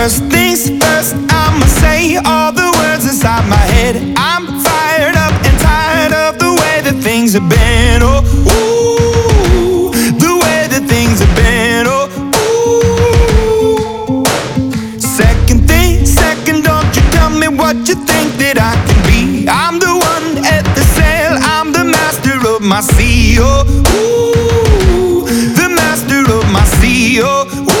First things first, I'ma say all the words inside my head. I'm fired up and tired of the way that things have been. Oh, ooh, the way that things have been. Oh, ooh. Second thing, second, don't you tell me what you think that I can be. I'm the one at the sail, I'm the master of my sea. Oh, ooh, the master of my sea. Oh, ooh.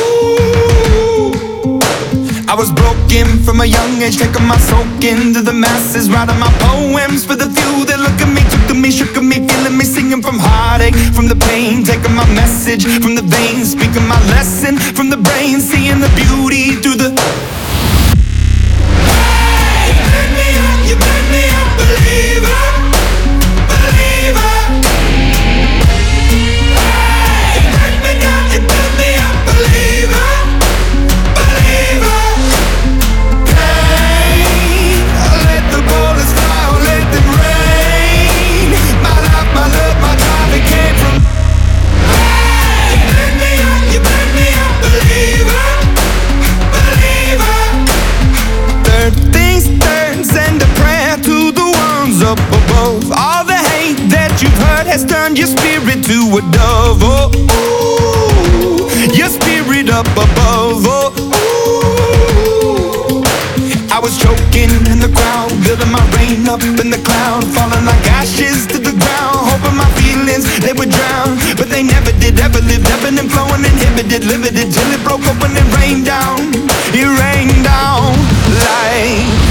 I was broken from a young age, taking my soak into the masses, writing my poems for the few that look at me, took to me, shook at me, feeling me, singing from heartache, from the pain, taking my message from the veins, speaking my lesson from the brain, seeing the beauty through the. Hey, you make me up, you make me a believer, believer. Hey, you break me down, you make me a believer, believer. Up above, all the hate that you've heard has turned your spirit to a dove. Oh, ooh, your spirit up above. Oh, ooh. I was choking in the crowd, building my rain up in the cloud, falling like ashes to the ground, hoping my feelings they would drown, but they never did. Ever lived, ebbing and flowing, inhibited, limited, till it broke open and rained down. It rained down like.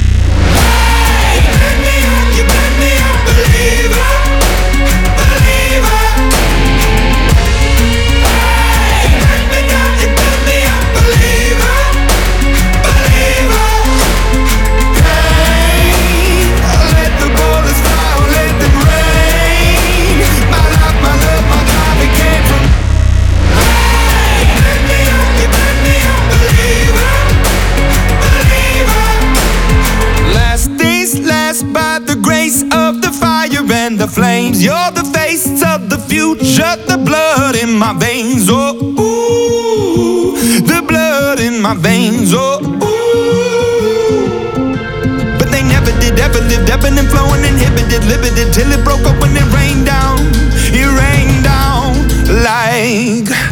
And the flames, you're the face of the future, the blood in my veins. Oh, ooh, the blood in my veins. Oh, ooh. But they never did, ever lived, ebbing and flowing, inhibited, limited, till it broke open and rained down. It rained down like.